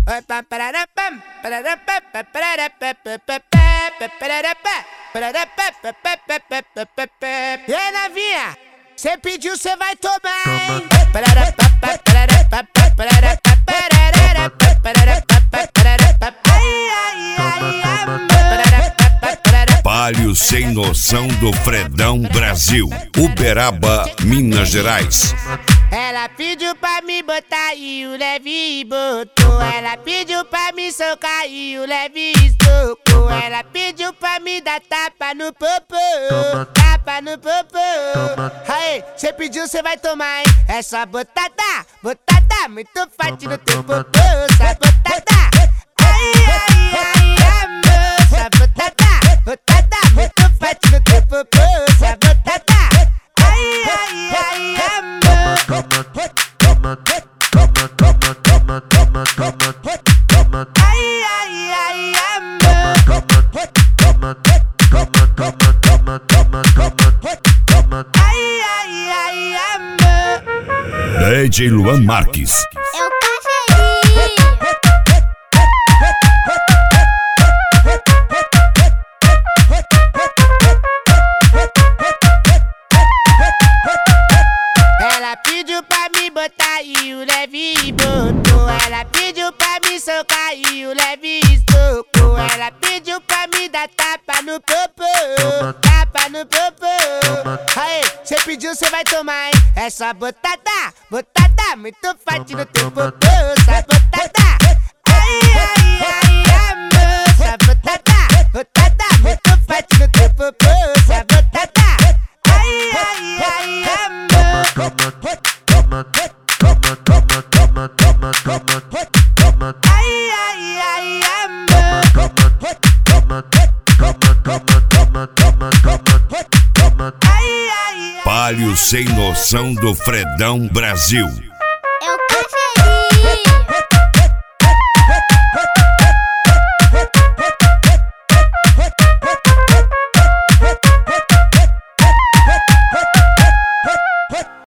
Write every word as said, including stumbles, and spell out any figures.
E aí, novinha? Cê pediu, cê vai tomar, hein? Palio Sem Noção do Fredão Brasil, Uberaba, Minas Gerais. Ela pediu pra me botar e o leve botou. Ela pediu pra me socar e o leve socou. Ela pediu pra me dar tapa no popô, tapa no popô. Aí, cê pediu, cê vai tomar, hein? É só botada, botada, muito forte no teu popô. Só botada, ai, ai, ai, amor. Só botada, botada, muito forte no teu popô. Só botada, ai, ai, ai, amor. Ai, ai, ai, amor. Ai, ai, ai, amor. D J Luan Marques. Eu cafezinho. Ela pediu pra me botar e o leve botou. Ela pediu pra me socar e o leve socou. Ela pediu pra me dar tapa no popô, tapa no popô. Aí, cê pediu, cê vai tomar, hein? É só botada, botada, muito forte no teu popô. Só botada, ai, ai, ai, amor. Só botada, botada, muito forte no teu popô. Só botada, ai, ai, ai, amor. Ai, ai, ai, amor. Ai, ai, ai. Palio Sem Noção do Fredão Brasil.